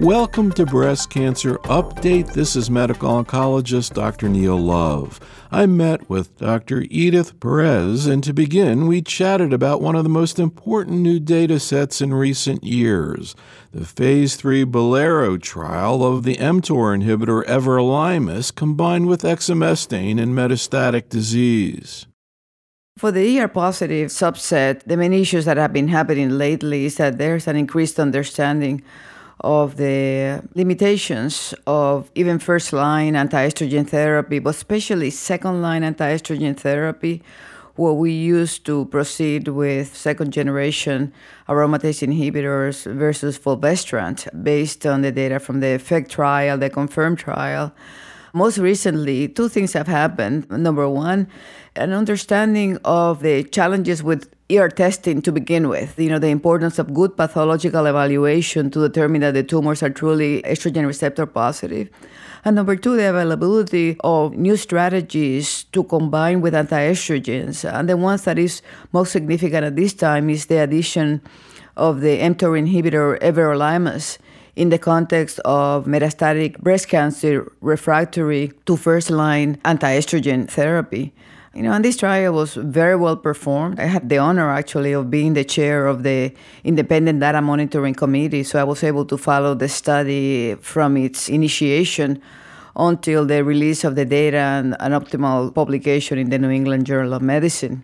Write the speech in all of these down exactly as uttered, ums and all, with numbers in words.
Welcome to Breast Cancer Update. This is medical oncologist Doctor Neil Love. I met with Doctor Edith Perez, and to begin, we chatted about one of the most important new data sets in recent years, the phase three Bolero trial of the mTOR inhibitor everolimus combined with exemestane in metastatic disease. For the E R-positive subset, the main issues that have been happening lately is that there's an increased understanding of the limitations of even first-line anti-estrogen therapy, but especially second-line anti-estrogen therapy, where we used to proceed with second-generation aromatase inhibitors versus fulvestrant based on the data from the EFFECT trial, the CONFIRM trial. Most recently, two things have happened. Number one, an understanding of the challenges with E R testing to begin with, you know, the importance of good pathological evaluation to determine that the tumors are truly estrogen receptor positive. And number two, the availability of new strategies to combine with anti-estrogens. And the ones that is most significant at this time is the addition of the mTOR inhibitor everolimus in the context of metastatic breast cancer refractory to first-line anti-estrogen therapy. You know, and this trial was very well performed. I had the honor, actually, of being the chair of the Independent Data Monitoring Committee, so I was able to follow the study from its initiation until the release of the data and an optimal publication in the New England Journal of Medicine.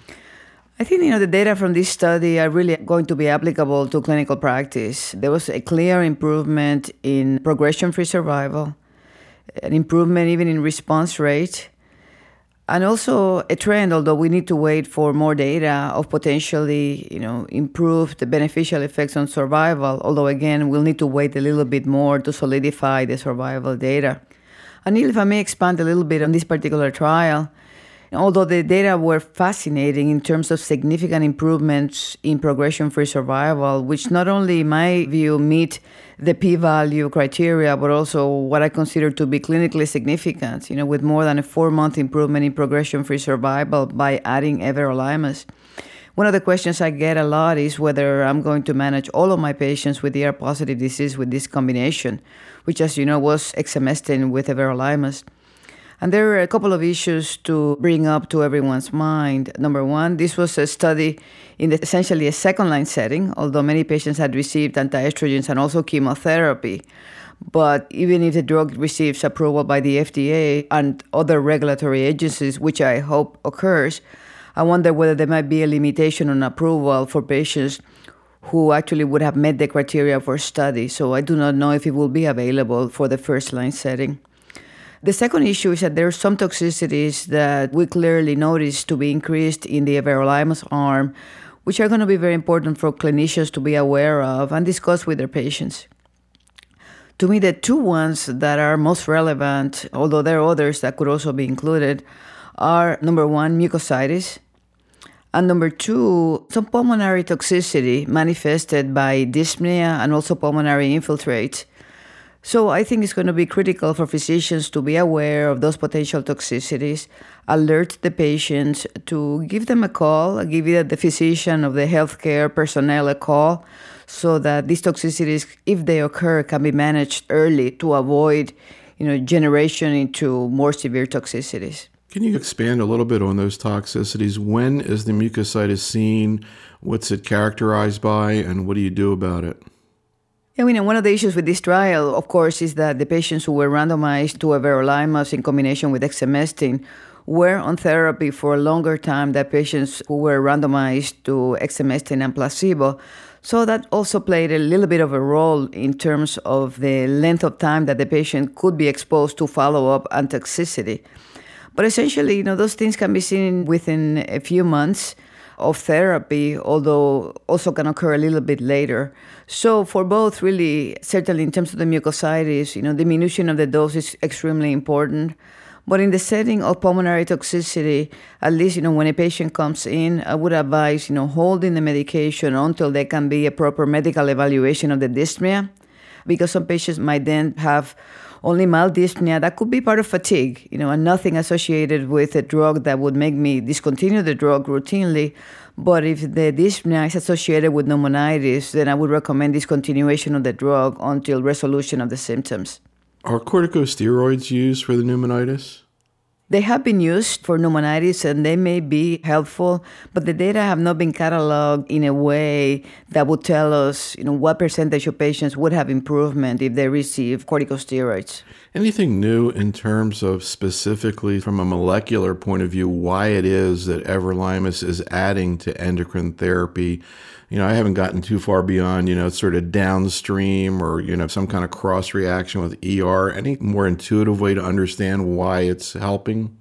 I think, you know, the data from this study are really going to be applicable to clinical practice. There was a clear improvement in progression-free survival, an improvement even in response rate, and also a trend, although we need to wait for more data, of potentially, you know, improved beneficial effects on survival, although again, we'll need to wait a little bit more to solidify the survival data. And if I may expand a little bit on this particular trial, although the data were fascinating in terms of significant improvements in progression-free survival, which not only, in my view, meet the p-value criteria, but also what I consider to be clinically significant, you know, with more than a four-month improvement in progression-free survival by adding everolimus. One of the questions I get a lot is whether I'm going to manage all of my patients with E R-positive disease with this combination, which, as you know, was exemestane with everolimus. And there are a couple of issues to bring up to everyone's mind. Number one, this was a study in the, essentially a second-line setting, although many patients had received anti-estrogens and also chemotherapy. But even if the drug receives approval by the F D A and other regulatory agencies, which I hope occurs, I wonder whether there might be a limitation on approval for patients who actually would have met the criteria for study. So I do not know if it will be available for the first-line setting. The second issue is that there are some toxicities that we clearly notice to be increased in the everolimus arm, which are going to be very important for clinicians to be aware of and discuss with their patients. To me, the two ones that are most relevant, although there are others that could also be included, are number one, mucositis, and number two, some pulmonary toxicity manifested by dyspnea and also pulmonary infiltrate. So I think it's going to be critical for physicians to be aware of those potential toxicities, alert the patients, to give them a call, give either the physician or the healthcare personnel a call, so that these toxicities, if they occur, can be managed early to avoid, you know, generation into more severe toxicities. Can you expand a little bit on those toxicities? When is the mucositis seen? What's it characterized by? And what do you do about it? I mean, one of the issues with this trial, of course, is that the patients who were randomized to everolimus in combination with exemestane were on therapy for a longer time than patients who were randomized to exemestane and placebo. So that also played a little bit of a role in terms of the length of time that the patient could be exposed to follow-up and toxicity. But essentially, you know, those things can be seen within a few months of therapy, although also can occur a little bit later. So for both, really, certainly in terms of the mucositis, you know, diminution of the dose is extremely important. But in the setting of pulmonary toxicity, at least, you know, when a patient comes in, I would advise, you know, holding the medication until there can be a proper medical evaluation of the dyspnea, because some patients might then have only mild dyspnea, that could be part of fatigue, you know, and nothing associated with a drug that would make me discontinue the drug routinely. But if the dyspnea is associated with pneumonitis, then I would recommend discontinuation of the drug until resolution of the symptoms. Are corticosteroids used for the pneumonitis? They have been used for pneumonitis and they may be helpful, but the data have not been cataloged in a way that would tell us, you know, what percentage of patients would have improvement if they receive corticosteroids. Anything new in terms of specifically from a molecular point of view, why it is that everolimus is adding to endocrine therapy? You know, I haven't gotten too far beyond, you know, sort of downstream or, you know, some kind of cross reaction with E R. Any more intuitive way to understand why it's helping?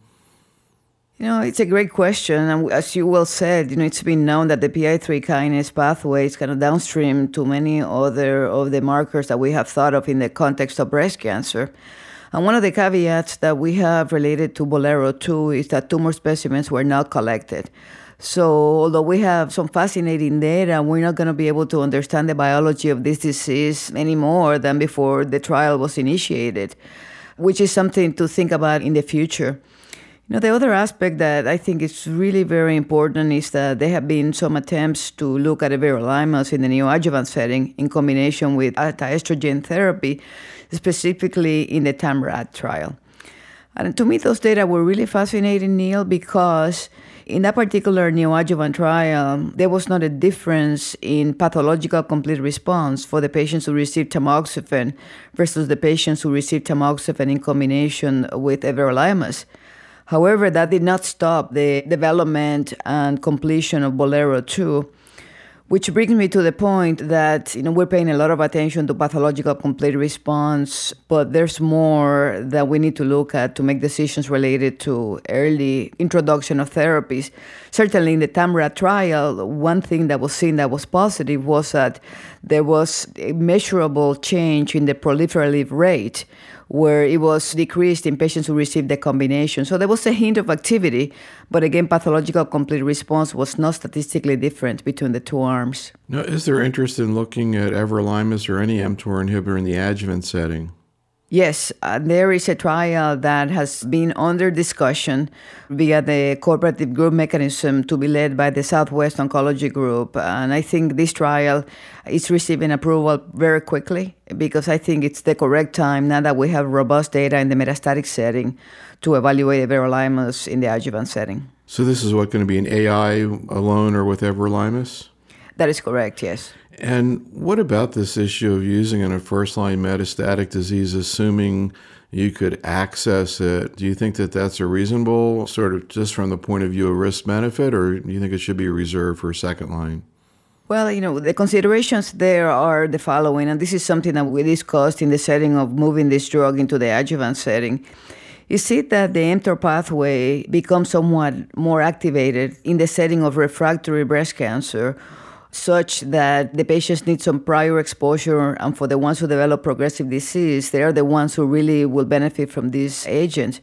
You know, it's a great question. And as you well said, you know, it's been known that the P I three kinase pathway is kind of downstream to many other of the markers that we have thought of in the context of breast cancer. And one of the caveats that we have related to Bolero two is that tumor specimens were not collected. So although we have some fascinating data, we're not going to be able to understand the biology of this disease any more than before the trial was initiated, which is something to think about in the future. You know, the other aspect that I think is really very important is that there have been some attempts to look at everolimus in the neoadjuvant setting in combination with anti-estrogen therapy, specifically in the TAMRAD trial. And to me, those data were really fascinating, Neil, because in that particular neoadjuvant trial, there was not a difference in pathological complete response for the patients who received tamoxifen versus the patients who received tamoxifen in combination with everolimus. However, that did not stop the development and completion of Bolero two, which brings me to the point that, you know, we're paying a lot of attention to pathological complete response, but there's more that we need to look at to make decisions related to early introduction of therapies. Certainly in the TAMRAD trial, one thing that was seen that was positive was that there was a measurable change in the proliferative rate, where it was decreased in patients who received the combination. So there was a hint of activity, but again, pathological complete response was not statistically different between the two arms. Now, is there interest in looking at everolimus or any mTOR inhibitor in the adjuvant setting? Yes, uh, there is a trial that has been under discussion via the cooperative group mechanism to be led by the Southwest Oncology Group. And I think this trial is receiving approval very quickly because I think it's the correct time now that we have robust data in the metastatic setting to evaluate everolimus in the adjuvant setting. So this is what, going to be an A I alone or with everolimus? That is correct, yes. And what about this issue of using in a first-line metastatic disease, assuming you could access it? Do you think that that's a reasonable, sort of just from the point of view of risk-benefit, or do you think it should be reserved for second line? Well, you know, the considerations there are the following, and this is something that we discussed in the setting of moving this drug into the adjuvant setting. You see that the mTOR pathway becomes somewhat more activated in the setting of refractory breast cancer, such that the patients need some prior exposure, and for the ones who develop progressive disease, they are the ones who really will benefit from this agent.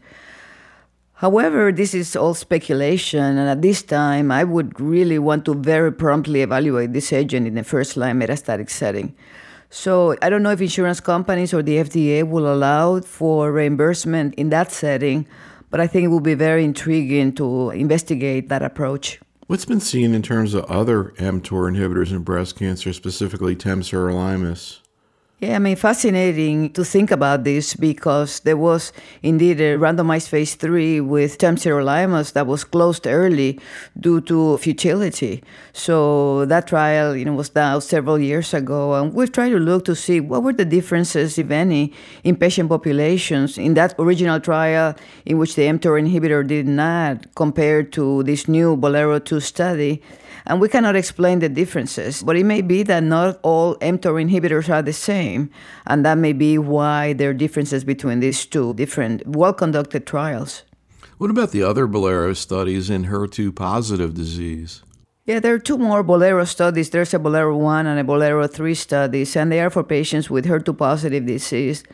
However, this is all speculation, and at this time, I would really want to very promptly evaluate this agent in the first-line metastatic setting. So I don't know if insurance companies or the F D A will allow for reimbursement in that setting, but I think it will be very intriguing to investigate that approach. What's been seen in terms of other mTOR inhibitors in breast cancer, specifically temsirolimus? Yeah, I mean, fascinating to think about this because there was indeed a randomized phase three with temsirolimus that was closed early due to futility. So that trial, you know, was now several years ago, and we've tried to look to see what were the differences, if any, in patient populations in that original trial in which the mTOR inhibitor did not compared to this new Bolero two study. And we cannot explain the differences, but it may be that not all mTOR inhibitors are the same, and that may be why there are differences between these two different, well-conducted trials. What about the other Bolero studies in H E R two positive disease? Yeah, there are two more Bolero studies. There's a Bolero one and a Bolero three studies, and they are for patients with H E R two positive disease.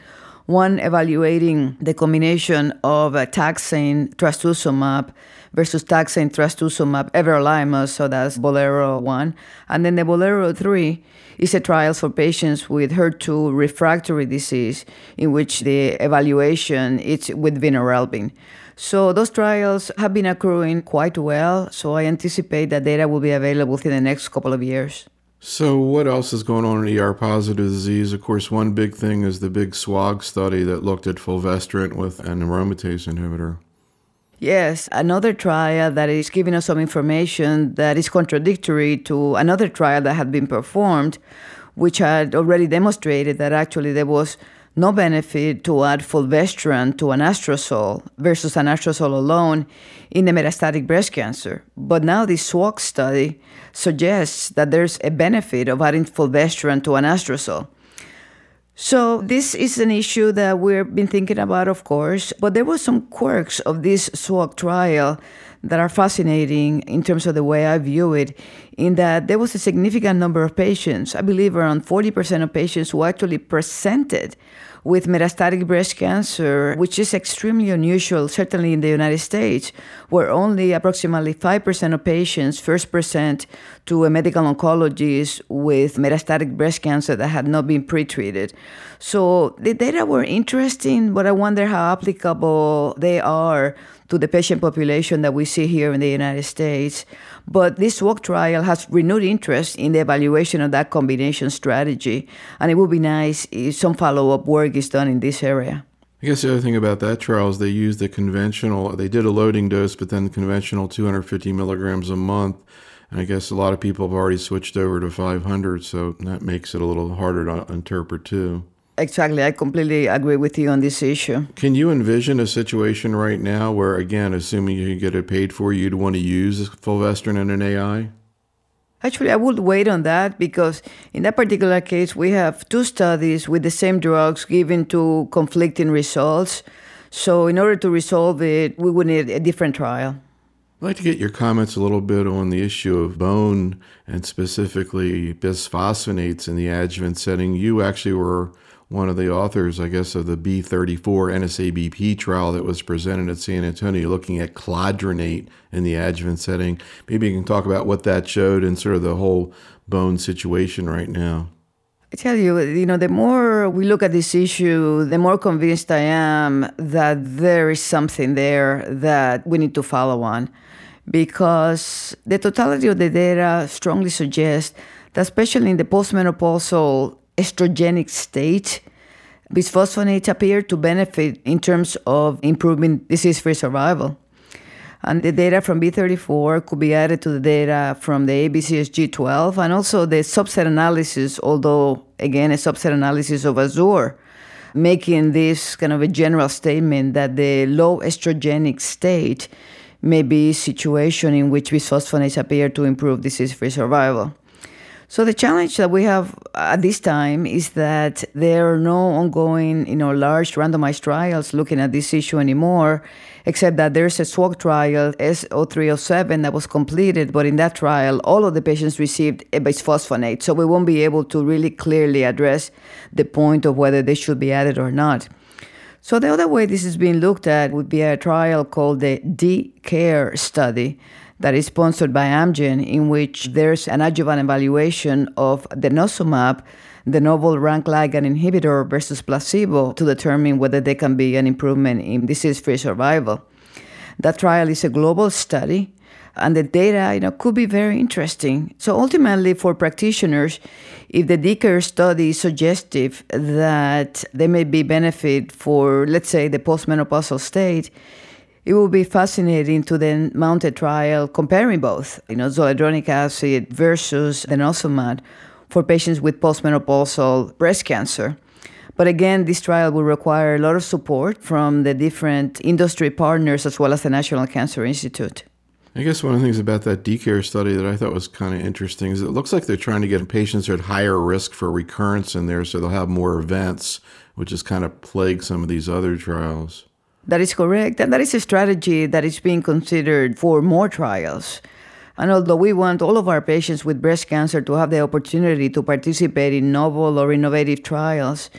one evaluating the combination of uh, taxane trastuzumab versus taxane trastuzumab everolimus, so that's Bolero one. And then the Bolero three is a trial for patients with H E R two refractory disease in which the evaluation is with vinorelbine. So those trials have been accruing quite well, so I anticipate that data will be available within the next couple of years. So what else is going on in E R-positive disease? Of course, one big thing is the big SWOG study that looked at fulvestrant with an aromatase inhibitor. Yes, another trial that is giving us some information that is contradictory to another trial that had been performed, which had already demonstrated that actually there was no benefit to add fulvestrant to anastrozole versus anastrozole alone in the metastatic breast cancer. But now this SWOG study suggests that there's a benefit of adding fulvestrant to anastrozole. So this is an issue that we've been thinking about, of course, but there were some quirks of this SWOG trial that are fascinating in terms of the way I view it, in that there was a significant number of patients, I believe around forty percent of patients who actually presented with metastatic breast cancer, which is extremely unusual, certainly in the United States, where only approximately five percent of patients first present to a medical oncologist with metastatic breast cancer that had not been pretreated. So the data were interesting, but I wonder how applicable they are to the patient population that we see here in the United States. But this SWOG trial has renewed interest in the evaluation of that combination strategy, and it would be nice if some follow-up work is done in this area. I guess the other thing about that trial is they used the conventional, they did a loading dose, but then the conventional two hundred fifty milligrams a month. And I guess a lot of people have already switched over to five hundred, so that makes it a little harder to interpret too. Exactly. I completely agree with you on this issue. Can you envision a situation right now where, again, assuming you get it paid for, you'd want to use fulvestrant in an A I? Actually, I would wait on that because in that particular case, we have two studies with the same drugs given to conflicting results. So in order to resolve it, we would need a different trial. I'd like to get your comments a little bit on the issue of bone and specifically bisphosphonates in the adjuvant setting. You actually were one of the authors, I guess, of the B thirty-four N S A B P trial that was presented at San Antonio looking at cladronate in the adjuvant setting. Maybe you can talk about what that showed and sort of the whole bone situation right now. I tell you, you know, the more we look at this issue, the more convinced I am that there is something there that we need to follow on, because the totality of the data strongly suggests that especially in the postmenopausal estrogenic state, bisphosphonates appear to benefit in terms of improving disease-free survival. And the data from B thirty-four could be added to the data from the A B C S G twelve and also the subset analysis, although, again, a subset analysis of AZURE, making this kind of a general statement that the low estrogenic state may be a situation in which bisphosphonates appear to improve disease-free survival. So the challenge that we have at this time is that there are no ongoing, you know, large randomized trials looking at this issue anymore, except that there's a SWOG trial, S zero three zero seven, that was completed, but in that trial, all of the patients received a bisphosphonate, so we won't be able to really clearly address the point of whether they should be added or not. So the other way this is being looked at would be a trial called the D-CARE study, that is sponsored by Amgen, in which there's an adjuvant evaluation of denosumab, the novel rank ligand inhibitor, versus placebo to determine whether there can be an improvement in disease-free survival. That trial is a global study, and the data, you know, could be very interesting. So ultimately, for practitioners, if the D-CARE study is suggestive that there may be benefit for, let's say, the postmenopausal state, it will be fascinating to then mount a trial comparing both, you know, zoledronic acid versus denosumab for patients with postmenopausal breast cancer. But again, this trial will require a lot of support from the different industry partners as well as the National Cancer Institute. I guess one of the things about that D-CARE study that I thought was kind of interesting is it looks like they're trying to get patients who are at higher risk for recurrence in there, so they'll have more events, which has kind of plagued some of these other trials. That is correct. And that is a strategy that is being considered for more trials. And although we want all of our patients with breast cancer to have the opportunity to participate in novel or innovative trials,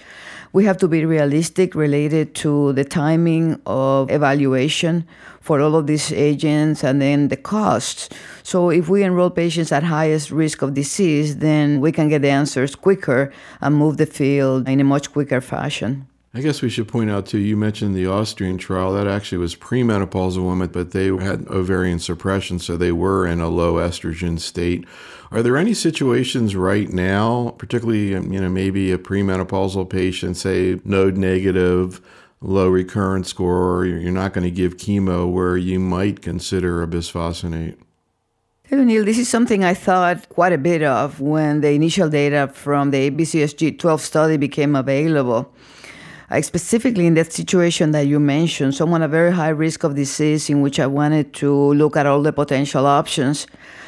We have to be realistic related to the timing of evaluation for all of these agents and then the costs. So if we enroll patients at highest risk of disease, then we can get the answers quicker and move the field in a much quicker fashion. I guess we should point out, too, you mentioned the Austrian trial. That actually was premenopausal women, but they had ovarian suppression, so they were in a low estrogen state. Are there any situations right now, particularly, you know, maybe a premenopausal patient, say node negative, low recurrence score, you're not going to give chemo, where you might consider a bisphosphonate? Hey, Neil, this is something I thought quite a bit of when the initial data from the A B C S G twelve study became available. I specifically in that situation that you mentioned, someone at very high risk of disease in which I wanted to look at all the potential options.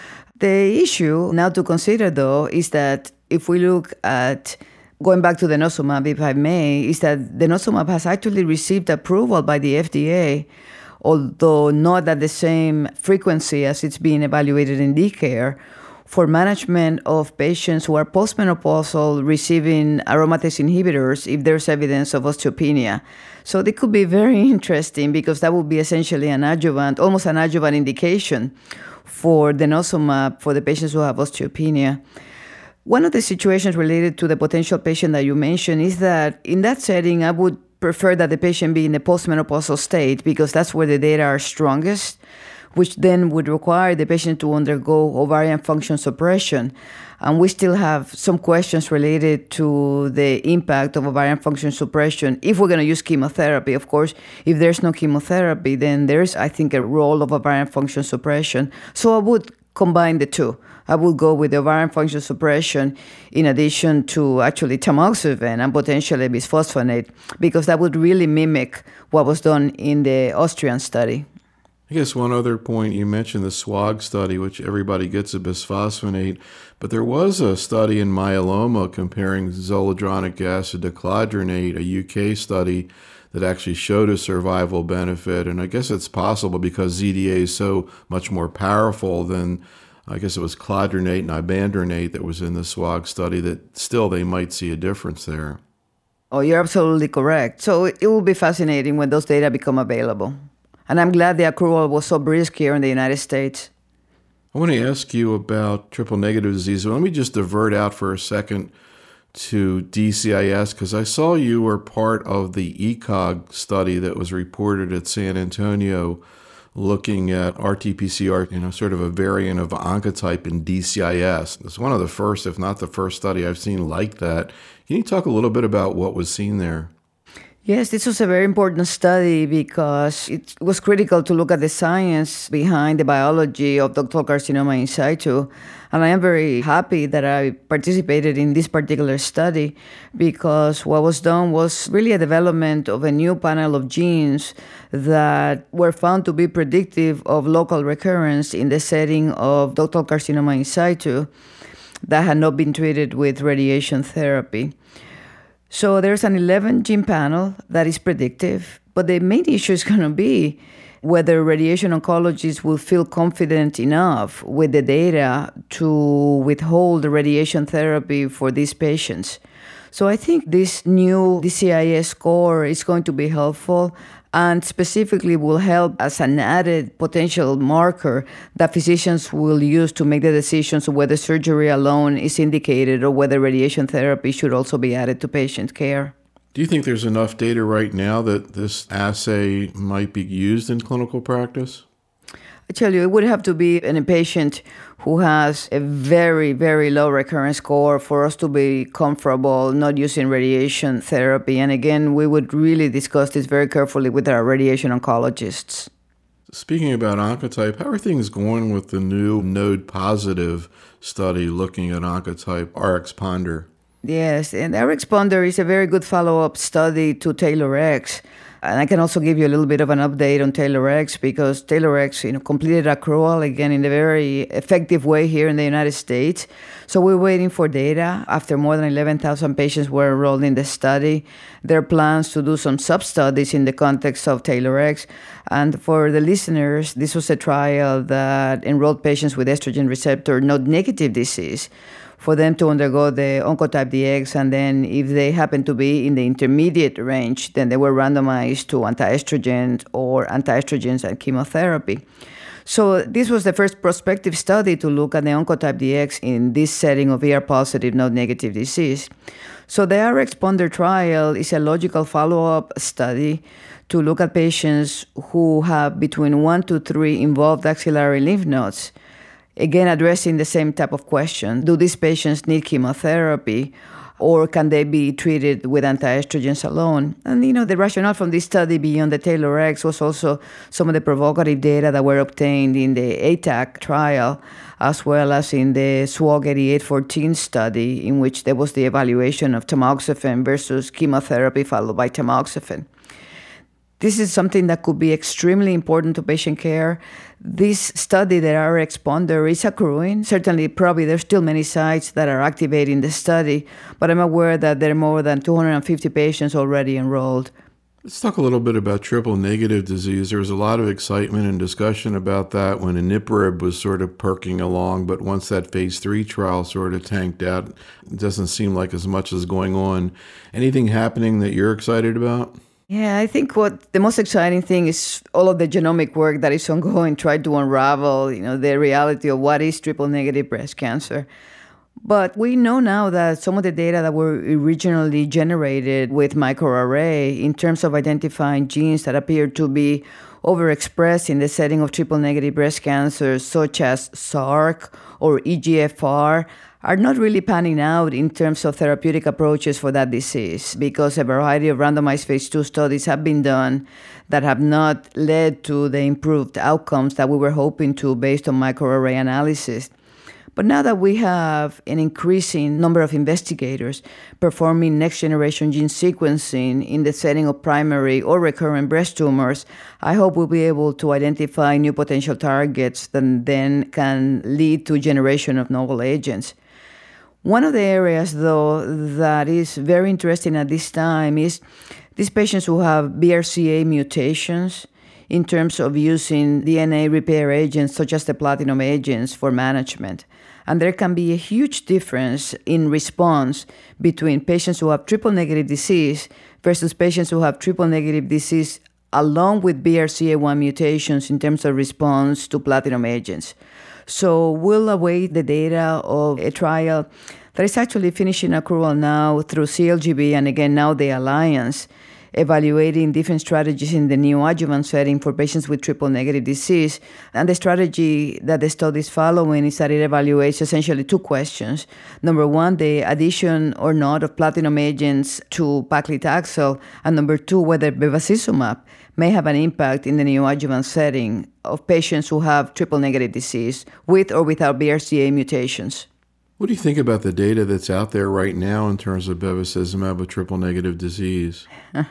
The issue now to consider, though, is that if we look at, going back to denosumab, if I may, is that denosumab has actually received approval by the F D A, although not at the same frequency as it's being evaluated in D CARE, for management of patients who are postmenopausal receiving aromatase inhibitors if there's evidence of osteopenia. So they could be very interesting because that would be essentially an adjuvant, almost an adjuvant indication for denosumab for the patients who have osteopenia. One of the situations related to the potential patient that you mentioned is that in that setting, I would prefer that the patient be in the postmenopausal state because that's where the data are strongest, which then would require the patient to undergo ovarian function suppression. And we still have some questions related to the impact of ovarian function suppression if we're going to use chemotherapy. Of course, if there's no chemotherapy, then there's, I think, a role of ovarian function suppression. So I would combine the two. I would go with the ovarian function suppression in addition to actually tamoxifen and potentially bisphosphonate, because that would really mimic what was done in the Austrian study. I guess one other point, you mentioned the SWOG study, which everybody gets a bisphosphonate, but there was a study in myeloma comparing zoledronic acid to cladronate, a U K study that actually showed a survival benefit. And I guess it's possible because Z D A is so much more powerful than, I guess it was cladronate and ibandronate that was in the SWOG study, that still they might see a difference there. Oh, you're absolutely correct. So it will be fascinating when those data become available. And I'm glad the accrual was so brisk here in the United States. I want to ask you about triple-negative disease. Let me just divert out for a second to D C I S, because I saw you were part of the E C O G study that was reported at San Antonio looking at R T P C R, you know, sort of a variant of Oncotype in D C I S. It's one of the first, if not the first study I've seen like that. Can you talk a little bit about what was seen there? Yes, this was a very important study because it was critical to look at the science behind the biology of ductal carcinoma in situ. And I am very happy that I participated in this particular study because what was done was really a development of a new panel of genes that were found to be predictive of local recurrence in the setting of ductal carcinoma in situ that had not been treated with radiation therapy. So there's an eleven gene panel that is predictive, but the main issue is going to be whether radiation oncologists will feel confident enough with the data to withhold the radiation therapy for these patients. So I think this new D C I S score is going to be helpful and specifically will help as an added potential marker that physicians will use to make the decisions of whether surgery alone is indicated or whether radiation therapy should also be added to patient care. Do you think there's enough data right now that this assay might be used in clinical practice? I tell you, it would have to be in a patient who has a very, very low recurrence score for us to be comfortable not using radiation therapy. And again, we would really discuss this very carefully with our radiation oncologists. Speaking about Oncotype, how are things going with the new node-positive study looking at Oncotype RxPonder? Yes, and RxPonder is a very good follow-up study to TAILORx. And I can also give you a little bit of an update on TAILORx because TAILORx, you know, completed accrual again in a very effective way here in the United States. So we're waiting for data. After more than eleven thousand patients were enrolled in the study, there are plans to do some sub-studies in the context of TAILORx. And for the listeners, this was a trial that enrolled patients with estrogen receptor node-negative disease for them to undergo the Oncotype D X, and then if they happen to be in the intermediate range, then they were randomized to anti-estrogens or anti-estrogens and chemotherapy. So this was the first prospective study to look at the Oncotype D X in this setting of E R-positive, node-negative disease. So the R X Ponder trial is a logical follow-up study to look at patients who have between one to three involved axillary lymph nodes. Again, addressing the same type of question. Do these patients need chemotherapy, or can they be treated with anti-estrogens alone? And, you know, the rationale from this study beyond the TAILOR-X was also some of the provocative data that were obtained in the A T A C trial, as well as in the S W O G eighty-eight fourteen study, in which there was the evaluation of tamoxifen versus chemotherapy followed by tamoxifen. This is something that could be extremely important to patient care. This study, the R X Ponder, is accruing. Certainly, probably there's still many sites that are activating the study, but I'm aware that there are more than two hundred fifty patients already enrolled. Let's talk a little bit about triple-negative disease. There was a lot of excitement and discussion about that when Iniprib was sort of perking along, but once that phase three trial sort of tanked out, it doesn't seem like as much is going on. Anything happening that you're excited about? Yeah, I think what the most exciting thing is all of the genomic work that is ongoing, try to unravel, you know, the reality of what is triple-negative breast cancer. But we know now that some of the data that were originally generated with microarray in terms of identifying genes that appear to be overexpressed in the setting of triple-negative breast cancer, such as S A R C or E G F R, are not really panning out in terms of therapeutic approaches for that disease, because a variety of randomized phase two studies have been done that have not led to the improved outcomes that we were hoping to based on microarray analysis. But now that we have an increasing number of investigators performing next-generation gene sequencing in the setting of primary or recurrent breast tumors, I hope we'll be able to identify new potential targets that then can lead to generation of novel agents. One of the areas, though, that is very interesting at this time is these patients who have B R C A mutations in terms of using D N A repair agents such as the platinum agents for management. And there can be a huge difference in response between patients who have triple-negative disease versus patients who have triple-negative disease along with B R C A one mutations in terms of response to platinum agents. So we'll await the data of a trial that is actually finishing accrual now through C L G B and again now the Alliance, evaluating different strategies in the neoadjuvant setting for patients with triple-negative disease. And the strategy that the study is following is that it evaluates essentially two questions. Number one, the addition or not of platinum agents to paclitaxel, and number two, whether bevacizumab may have an impact in the neoadjuvant setting of patients who have triple-negative disease with or without B R C A mutations. What do you think about the data that's out there right now in terms of bevacizumab with triple-negative disease?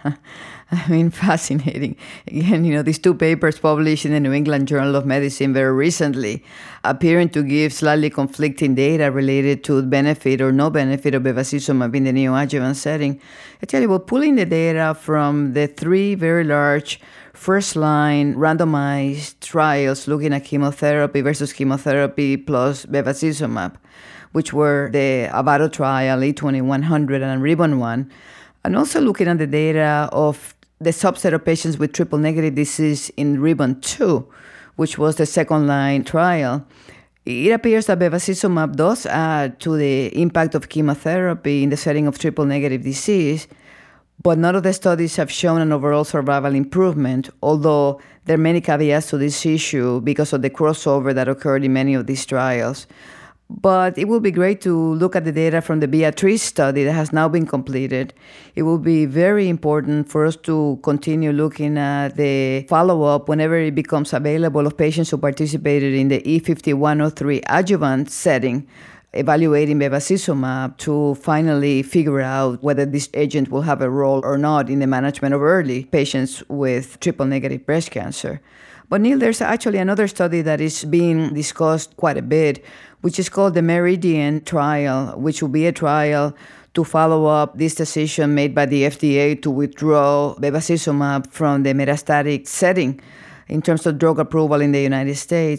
I mean, fascinating. Again, you know, these two papers published in the New England Journal of Medicine very recently, appearing to give slightly conflicting data related to benefit or no benefit of bevacizumab in the neoadjuvant setting. I tell you, we're pulling the data from the three very large first-line randomized trials looking at chemotherapy versus chemotherapy plus bevacizumab, which were the Avaro trial, E twenty-one hundred, and Ribbon one, and also looking at the data of the subset of patients with triple-negative disease in Ribbon two, which was the second-line trial. It appears that bevacizumab does add to the impact of chemotherapy in the setting of triple-negative disease, but none of the studies have shown an overall survival improvement, although there are many caveats to this issue because of the crossover that occurred in many of these trials. But it will be great to look at the data from the Beatrice study that has now been completed. It will be very important for us to continue looking at the follow-up whenever it becomes available of patients who participated in the E fifty-one oh three adjuvant setting, evaluating bevacizumab to finally figure out whether this agent will have a role or not in the management of early patients with triple-negative breast cancer. But Neil, there's actually another study that is being discussed quite a bit, which is called the Meridian trial, which will be a trial to follow up this decision made by the F D A to withdraw bevacizumab from the metastatic setting in terms of drug approval in the United States.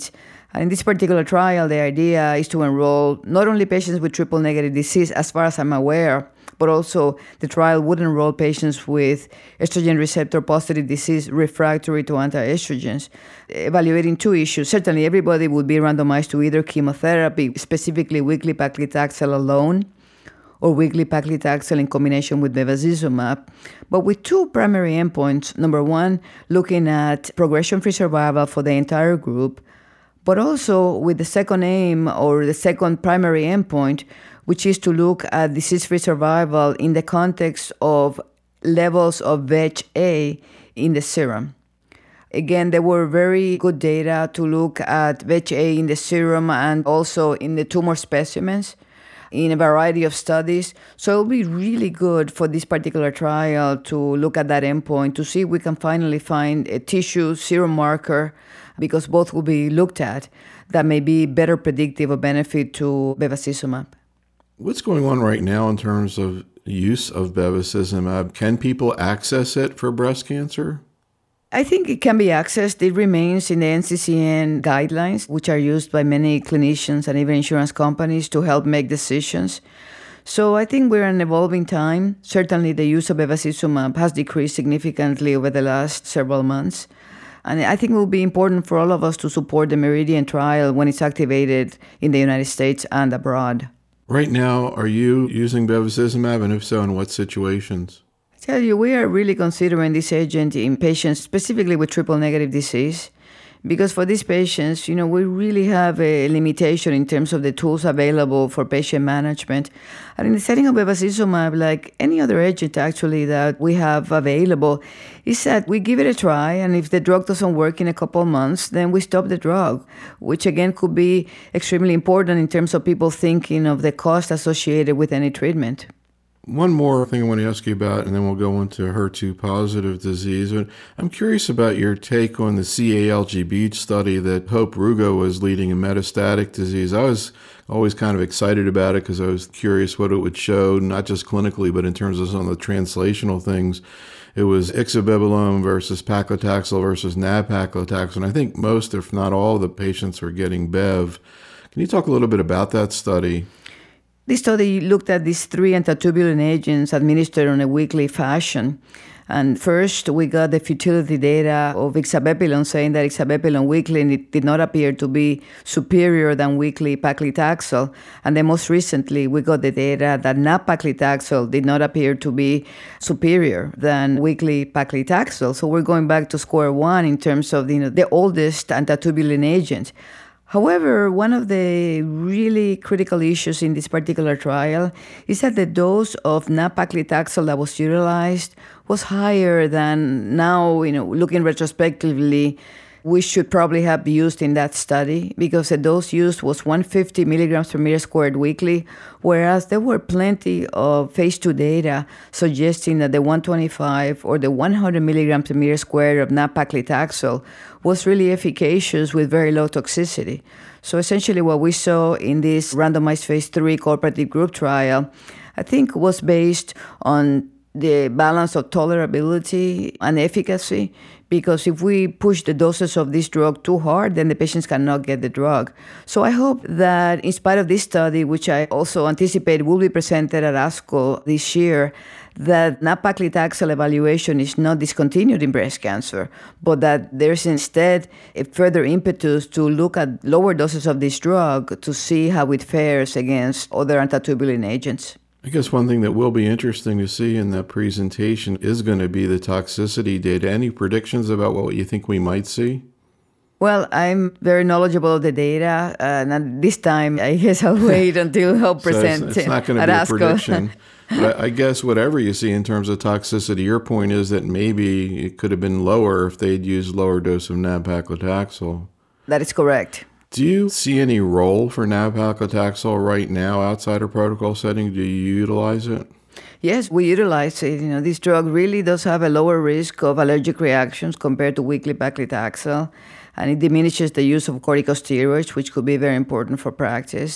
And in this particular trial, the idea is to enroll not only patients with triple-negative disease, as far as I'm aware, but also the trial would enroll patients with estrogen receptor-positive disease refractory to anti-estrogens, evaluating two issues. Certainly, everybody would be randomized to either chemotherapy, specifically weekly paclitaxel alone, or weekly paclitaxel in combination with bevacizumab, but with two primary endpoints. Number one, looking at progression-free survival for the entire group, but also with the second aim or the second primary endpoint, which is to look at disease-free survival in the context of levels of V E G A in the serum. Again, there were very good data to look at V E G A in the serum and also in the tumor specimens in a variety of studies. So it'll be really good for this particular trial to look at that endpoint to see if we can finally find a tissue serum marker, because both will be looked at, that may be better predictive of benefit to bevacizumab. What's going on right now in terms of use of bevacizumab? Can people access it for breast cancer? I think it can be accessed. It remains in the N C C N guidelines, which are used by many clinicians and even insurance companies to help make decisions. So I think we're in an evolving time. Certainly the use of bevacizumab has decreased significantly over the last several months. And I think it will be important for all of us to support the MERIDIAN trial when it's activated in the United States and abroad. Right now, are you using bevacizumab, and if so, in what situations? I tell you, we are really considering this agent in patients specifically with triple-negative disease, because for these patients, you know, we really have a limitation in terms of the tools available for patient management. And in the setting of bevacizumab, like any other agent actually that we have available, is that we give it a try, and if the drug doesn't work in a couple of months, then we stop the drug, which again could be extremely important in terms of people thinking of the cost associated with any treatment. One more thing I want to ask you about, and then we'll go into H E R two positive disease. I'm curious about your take on the C A L G B study that Hope Rugo was leading in metastatic disease. I was always kind of excited about it because I was curious what it would show, not just clinically, but in terms of some of the translational things. It was ixabibolone versus paclitaxel versus nab-paclitaxel, and I think most, if not all, of the patients were getting Bev. Can you talk a little bit about that study? This study looked at these three antitubulin agents administered on a weekly fashion. And first, we got the futility data of ixabepilone, saying that ixabepilone weekly did not appear to be superior than weekly paclitaxel. And then most recently, we got the data that nab-paclitaxel did not appear to be superior than weekly paclitaxel. So we're going back to square one in terms of, you know, the oldest antitubulin agent. However, one of the really critical issues in this particular trial is that the dose of nab-paclitaxel that was utilized was higher than now, you know, looking retrospectively, we should probably have used in that study, because the dose used was one hundred fifty milligrams per meter squared weekly, whereas there were plenty of phase two data suggesting that the one hundred twenty-five or the one hundred milligrams per meter squared of nab-paclitaxel was really efficacious with very low toxicity. So essentially what we saw in this randomized phase three cooperative group trial, I think, was based on the balance of tolerability and efficacy, because if we push the doses of this drug too hard, then the patients cannot get the drug. So I hope that in spite of this study, which I also anticipate will be presented at ASCO this year, that nab-paclitaxel evaluation is not discontinued in breast cancer, but that there's instead a further impetus to look at lower doses of this drug to see how it fares against other antitubulin agents. I guess one thing that will be interesting to see in that presentation is going to be the toxicity data. Any predictions about what you think we might see? Well, I'm very knowledgeable of the data, uh, and this time I guess I'll wait until I'll present so it's, it's not going to be a prediction. But I guess whatever you see in terms of toxicity, your point is that maybe it could have been lower if they'd used lower dose of nab-paclitaxel. That is correct. Do you see any role for nab-paclitaxel right now outside a protocol setting? Do you utilize it? Yes, we utilize it. You know, this drug really does have a lower risk of allergic reactions compared to weekly paclitaxel, and it diminishes the use of corticosteroids, which could be very important for practice.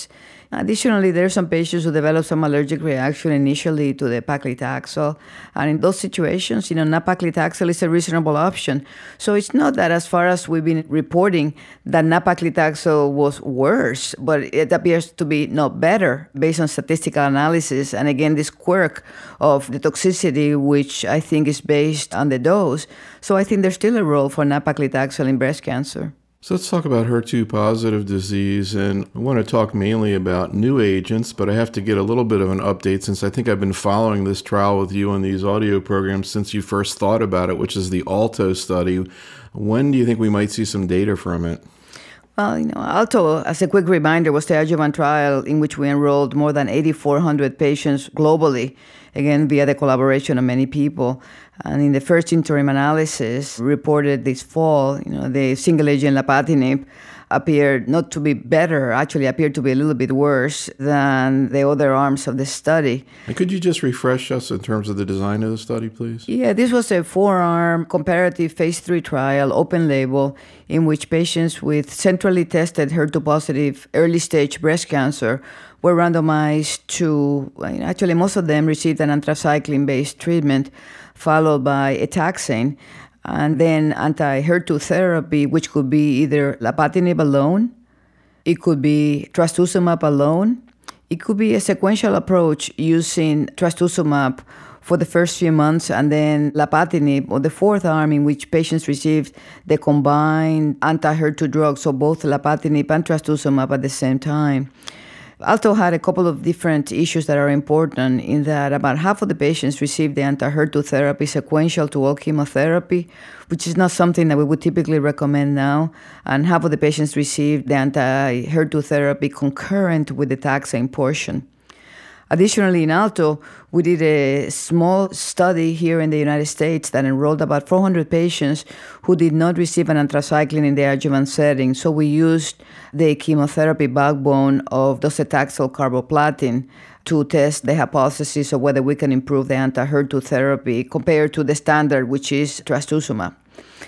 Additionally, there are some patients who develop some allergic reaction initially to the paclitaxel. And in those situations, you know, nab-paclitaxel is a reasonable option. So it's not that as far as we've been reporting that nab-paclitaxel was worse, but it appears to be not better based on statistical analysis. And again, this quirk of the toxicity, which I think is based on the dose. So I think there's still a role for nab-paclitaxel in breast cancer. So let's talk about H E R two positive disease, and I want to talk mainly about new agents, but I have to get a little bit of an update since I think I've been following this trial with you on these audio programs since you first thought about it, which is the ALTO study. When do you think we might see some data from it? Well, you know, ALTO, as a quick reminder, was the adjuvant trial in which we enrolled more than eighty-four hundred patients globally, again, via the collaboration of many people. And in the first interim analysis reported this fall, you know, the single-agent lapatinib appeared not to be better, actually appeared to be a little bit worse than the other arms of the study. And could you just refresh us in terms of the design of the study, please? Yeah, this was a four-arm comparative phase three trial, open label, in which patients with centrally tested H E R two positive early-stage breast cancer were randomized to, actually most of them received an anthracycline-based treatment followed by a taxane, and then anti-H E R two therapy, which could be either lapatinib alone, it could be trastuzumab alone, it could be a sequential approach using trastuzumab for the first few months, and then lapatinib, or the fourth arm in which patients received the combined anti-H E R two drugs, so both lapatinib and trastuzumab at the same time. ALTO had a couple of different issues that are important in that about half of the patients received the anti-H E R two therapy sequential to all chemotherapy, which is not something that we would typically recommend now, and half of the patients received the anti-H E R two therapy concurrent with the taxane portion. Additionally, in ALTO, we did a small study here in the United States that enrolled about four hundred patients who did not receive an anthracycline in the adjuvant setting. So we used the chemotherapy backbone of docetaxel carboplatin to test the hypothesis of whether we can improve the anti-H E R two therapy compared to the standard, which is trastuzumab.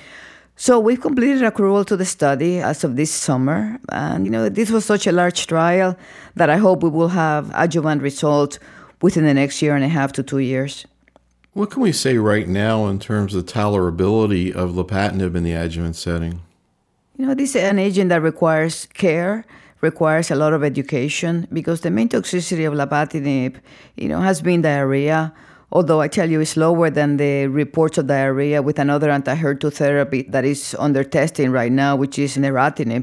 So we've completed accrual to the study as of this summer. And, you know, this was such a large trial that I hope we will have adjuvant results within the next year and a half to two years. What can we say right now in terms of tolerability of lapatinib in the adjuvant setting? You know, this is an agent that requires care, requires a lot of education, because the main toxicity of lapatinib, you know, has been diarrhea. Although I tell you it's lower than the reports of diarrhea with another anti-H E R two therapy that is under testing right now, which is neratinib.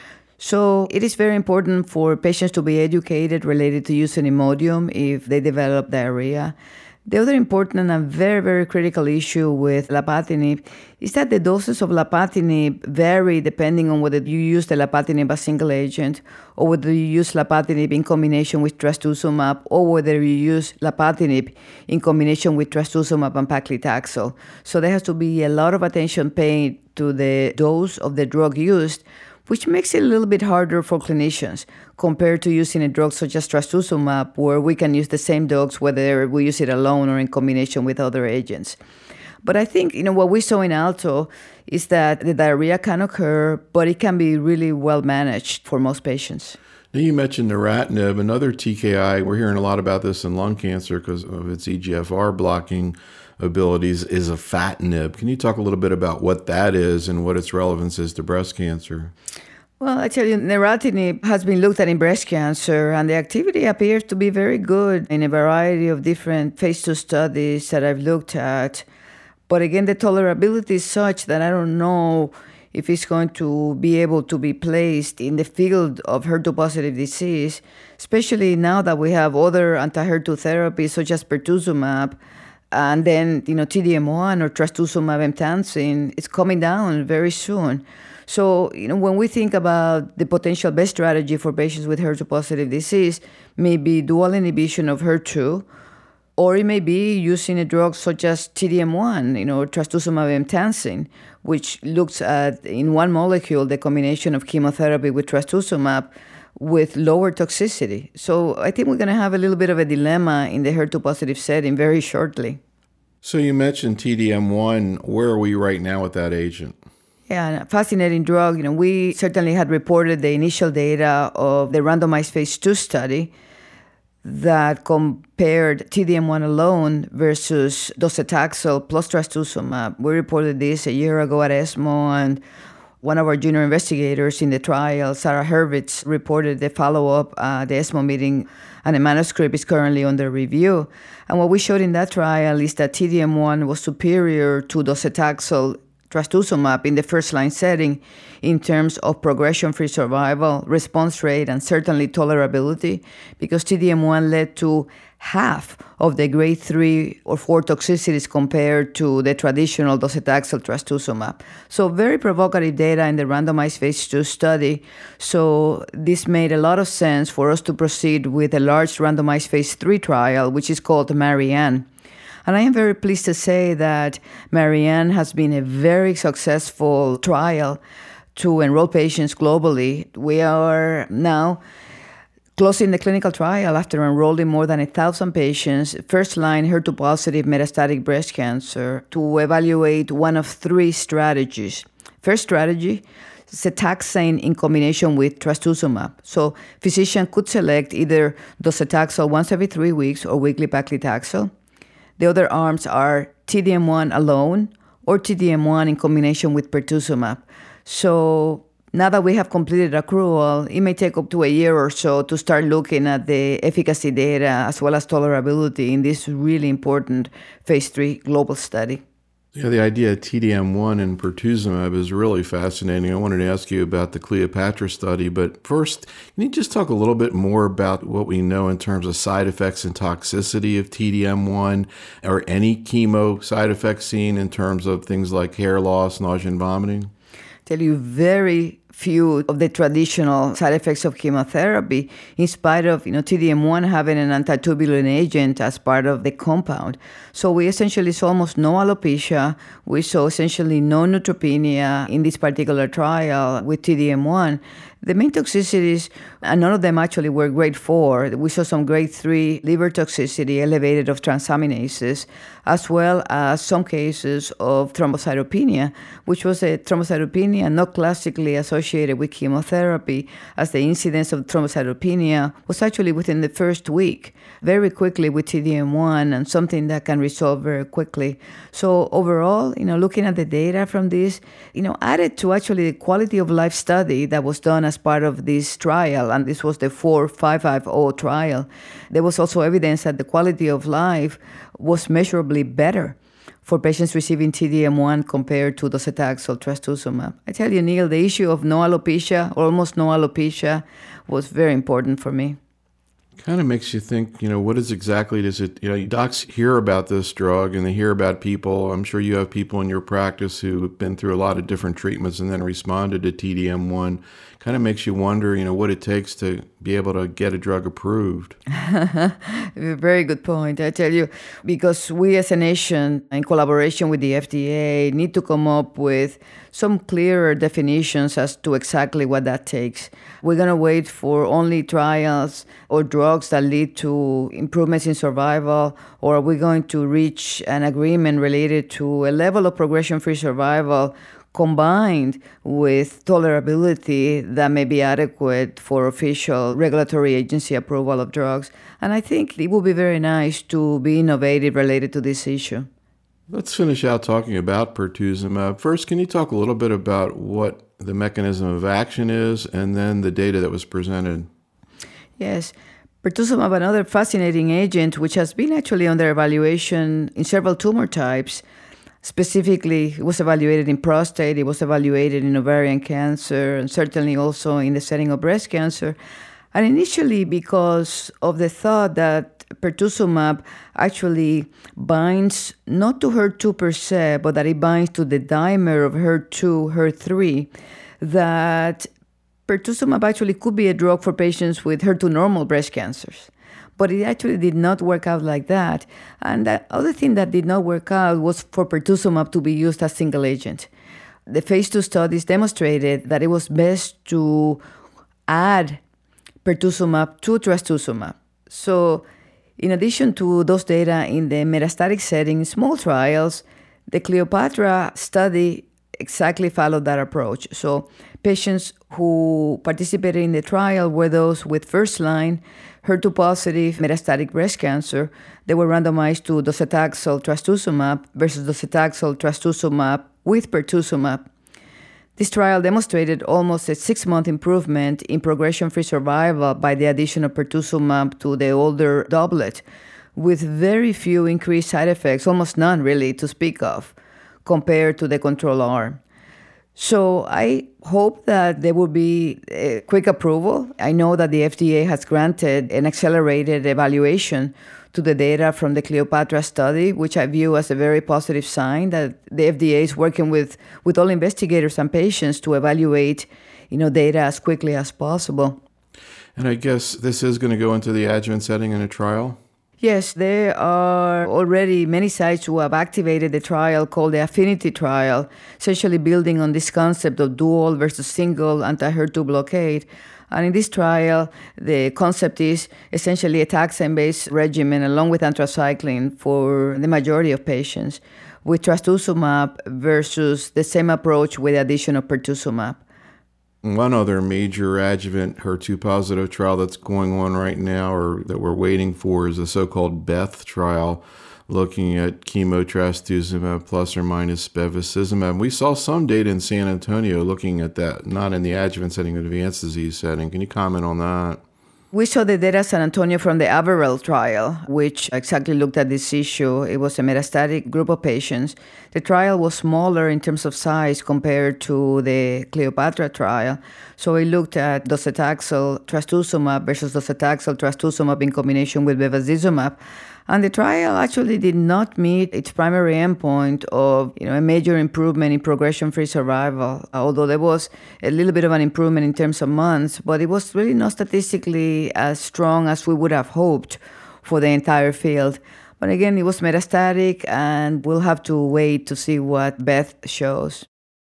So it is very important for patients to be educated related to using Imodium if they develop diarrhea. The other important and very, very critical issue with lapatinib is that the doses of lapatinib vary depending on whether you use the lapatinib as single agent or whether you use lapatinib in combination with trastuzumab or whether you use lapatinib in combination with trastuzumab and paclitaxel. So there has to be a lot of attention paid to the dose of the drug used, which makes it a little bit harder for clinicians compared to using a drug such as trastuzumab, where we can use the same dose whether we use it alone or in combination with other agents. But I think, you know, what we saw in ALTO is that the diarrhea can occur, but it can be really well managed for most patients. Now you mentioned neratinib, another T K I. We're hearing a lot about this in lung cancer because of its E G F R blocking abilities, is afatinib. Can you talk a little bit about what that is and what its relevance is to breast cancer? Well, I tell you, neratinib has been looked at in breast cancer, and the activity appears to be very good in a variety of different phase two studies that I've looked at. But again, the tolerability is such that I don't know if it's going to be able to be placed in the field of H E R two positive disease, especially now that we have other anti-H E R two therapies such as pertuzumab. And then, you know, T D M one or trastuzumab emtansine is coming down very soon. So, you know, when we think about the potential best strategy for patients with H E R two positive disease, maybe dual inhibition of H E R two, or it may be using a drug such as T D M one, you know, trastuzumab emtansine, which looks at, in one molecule, the combination of chemotherapy with trastuzumab with lower toxicity. So I think we're going to have a little bit of a dilemma in the H E R two positive setting very shortly. So you mentioned T D M one. Where are we right now with that agent? Yeah, fascinating drug. You know, we certainly had reported the initial data of the randomized phase two study that compared T D M one alone versus docetaxel plus trastuzumab. We reported this a year ago at ESMO, and one of our junior investigators in the trial, Sarah Hurwitz, reported the follow-up at the ESMO meeting, and a manuscript is currently under review. And what we showed in that trial is that T D M one was superior to docetaxel trastuzumab in the first-line setting in terms of progression-free survival, response rate, and certainly tolerability, because T D M one led to half of the grade three or four toxicities compared to the traditional docetaxel trastuzumab. So very provocative data in the randomized phase two study. So this made a lot of sense for us to proceed with a large randomized phase three trial, which is called Marianne. And I am very pleased to say that Marianne has been a very successful trial to enroll patients globally. We are now closing the clinical trial after enrolling more than one thousand patients, first-line H E R two positive metastatic breast cancer, to evaluate one of three strategies. First strategy, Cetaxane in combination with trastuzumab. So physician could select either docetaxel once every three weeks or weekly paclitaxel. The other arms are T D M one alone or T D M one in combination with pertuzumab. So now that we have completed accrual, it may take up to a year or so to start looking at the efficacy data as well as tolerability in this really important phase three global study. Yeah, the idea of T D M one and pertuzumab is really fascinating. I wanted to ask you about the Cleopatra study, but first, can you just talk a little bit more about what we know in terms of side effects and toxicity of T D M one, or any chemo side effects seen in terms of things like hair loss, nausea, and vomiting? Tell you very few of the traditional side effects of chemotherapy, in spite of, you know, T D M one having an antitubulin agent as part of the compound. So we essentially saw almost no alopecia. We saw essentially no neutropenia in this particular trial with T D M one. The main toxicities, and none of them actually were grade four. We saw some grade three liver toxicity, elevated of transaminases, as well as some cases of thrombocytopenia, which was a thrombocytopenia not classically associated with chemotherapy, as the incidence of thrombocytopenia was actually within the first week, very quickly with T D M one, and something that can resolve very quickly. So overall, you know, looking at the data from this, you know, added to actually the quality of life study that was done as part of this trial, and this was the four five five zero trial, there was also evidence that the quality of life was measurably better for patients receiving T D M one compared to docetaxel trastuzumab. I tell you, Neil, the issue of no alopecia, or almost no alopecia, was very important for me. Kind of makes you think, you know, what is exactly does it, you know, docs hear about this drug and they hear about people. I'm sure you have people in your practice who have been through a lot of different treatments and then responded to T D M one. Kind of makes you wonder, you know, what it takes to be able to get a drug approved. Very good point. I tell you, because we as a nation, in collaboration with the F D A, need to come up with some clearer definitions as to exactly what that takes. We're going to wait for only trials or drugs that lead to improvements in survival, or are we going to reach an agreement related to a level of progression-free survival combined with tolerability that may be adequate for official regulatory agency approval of drugs? And I think it would be very nice to be innovative related to this issue. Let's finish out talking about pertuzumab. First, can you talk a little bit about what the mechanism of action is and then the data that was presented? Yes. Pertuzumab, another fascinating agent, which has been actually under evaluation in several tumor types. Specifically, it was evaluated in prostate, it was evaluated in ovarian cancer, and certainly also in the setting of breast cancer. And initially, because of the thought that pertuzumab actually binds not to H E R two per se, but that it binds to the dimer of H E R two, H E R three, that pertuzumab actually could be a drug for patients with H E R two normal breast cancers. But it actually did not work out like that. And the other thing that did not work out was for pertuzumab to be used as single agent. The phase two studies demonstrated that it was best to add pertuzumab to trastuzumab. So in addition to those data in the metastatic setting, small trials, the Cleopatra study exactly followed that approach. So patients who participated in the trial were those with first-line H E R two positive metastatic breast cancer. They were randomized to docetaxel trastuzumab versus docetaxel trastuzumab with pertuzumab. This trial demonstrated almost a six-month improvement in progression-free survival by the addition of pertuzumab to the older doublet, with very few increased side effects, almost none really to speak of, compared to the control arm. So I hope that there will be a quick approval. I know that the F D A has granted an accelerated evaluation to the data from the Cleopatra study, which I view as a very positive sign that the F D A is working with, with all investigators and patients to evaluate, you know, data as quickly as possible. And I guess this is going to go into the adjuvant setting in a trial? Yes, there are already many sites who have activated the trial called the Affinity trial, essentially building on this concept of dual versus single anti-H E R two blockade. And in this trial, the concept is essentially a taxane-based regimen along with anthracycline for the majority of patients, with trastuzumab versus the same approach with the addition of pertuzumab. One other major adjuvant H E R two positive trial that's going on right now, or that we're waiting for, is the so-called BETH trial, looking at chemotrastuzumab plus or minus bevacizumab. We saw some data in San Antonio looking at that, not in the adjuvant setting, but advanced disease setting. Can you comment on that? We saw the data at San Antonio from the Averell trial, which exactly looked at this issue. It was a metastatic group of patients. The trial was smaller in terms of size compared to the Cleopatra trial. So we looked at docetaxel trastuzumab versus docetaxel trastuzumab in combination with bevacizumab. And the trial actually did not meet its primary endpoint of, you know, a major improvement in progression-free survival, although there was a little bit of an improvement in terms of months, but it was really not statistically as strong as we would have hoped for the entire field. But again, it was metastatic, and we'll have to wait to see what BETH shows.